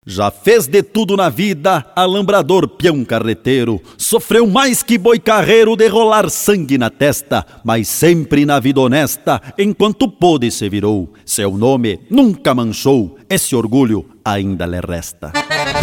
Já fez de tudo na vida, alambrador, peão carreteiro. Sofreu mais que boi carreiro de rolar sangue na testa, mas sempre na vida honesta, enquanto pôde se virou. Seu nome nunca manchou, esse orgulho ainda lhe resta.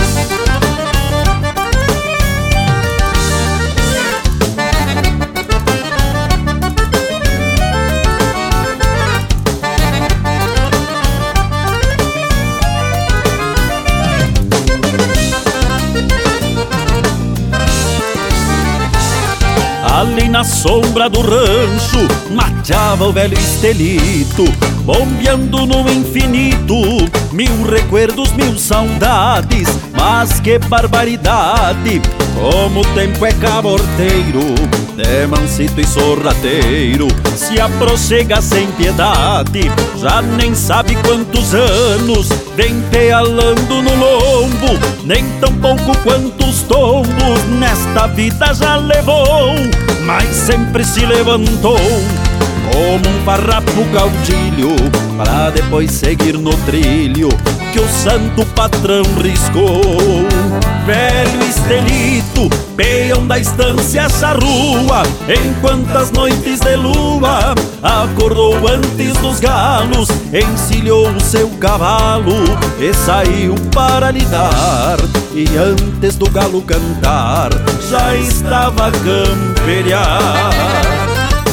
Ali na sombra do rancho mateava o velho Estelito, bombeando no infinito, mil recuerdos, mil saudades. Mas que barbaridade, como o tempo é caborteiro, de mansito e sorrateiro, se aproxega sem piedade. Já nem sabe quantos anos vem pealando no lombo, nem tão pouco quantos tombos nesta vida já levou, mas sempre se levantou como um farrapo gaudilho, para depois seguir no trilho que o santo patrão riscou. Velho Estelito, peão da estância charrua, em quantas noites de lua acordou antes dos galos, encilhou o seu cavalo e saiu para lidar. E antes do galo cantar, já estava a camperear.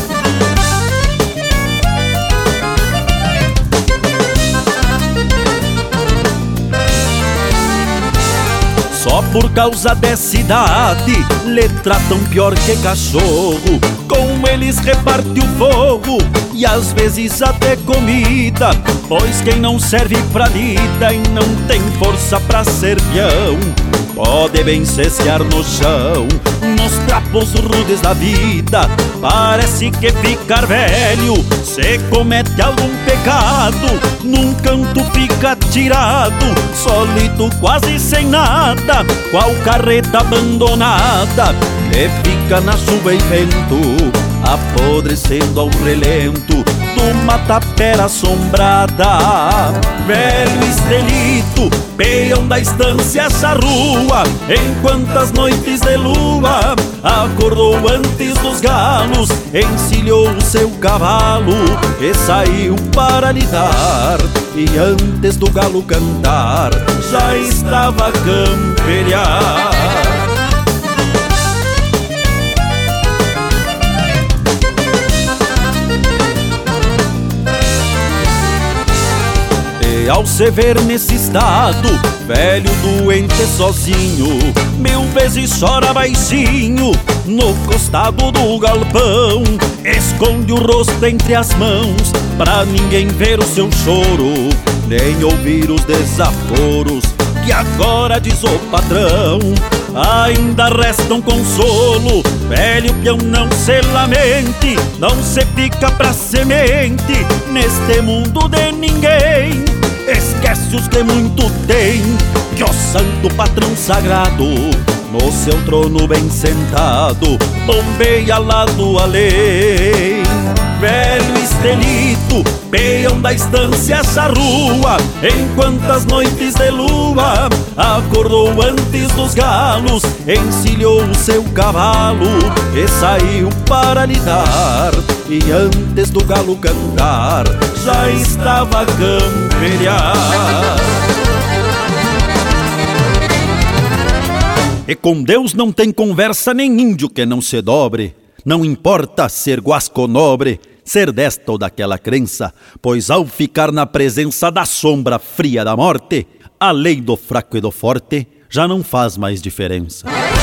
Só por causa dessa idade lhe tratam pior que cachorro. Com eles reparte o fogo e às vezes até comida, pois quem não serve pra lida e não tem força pra ser peão, pode bem se esquiar no chão, nos trapos rudes da vida. Parece que ficar velho se comete algum pecado, num canto fica tirado, solito quase sem nada, qual carreta abandonada que fica na chuva e vento, apodrecendo ao relento de uma tapera assombrada. Velho Estelito, peão da estância charrua, em quantas noites de lua acordou antes dos galos, encilhou o seu cavalo e saiu para lidar. E antes do galo cantar, já estava a camperear. E ao se ver nesse estado, velho doente sozinho, mil vezes chora baixinho no costado do galpão, esconde o rosto entre as mãos pra ninguém ver o seu choro, nem ouvir os desaforos que agora diz o patrão. Ainda resta um consolo, velho peão, não se lamente, não se fica pra semente neste mundo de ninguém. Esquece os que muito tem, que o santo patrão sagrado no seu trono bem sentado bombeia lado além. Velho Estelito, peão da estância charrua, em quantas noites de lua acordou antes dos galos, encilhou o seu cavalo e saiu para lidar. E antes do galo cantar, já estava a camperear. E com Deus não tem conversa nem índio que não se dobre. Não importa ser guasco nobre, ser desta ou daquela crença, pois ao ficar na presença da sombra fria da morte, a lei do fraco e do forte já não faz mais diferença.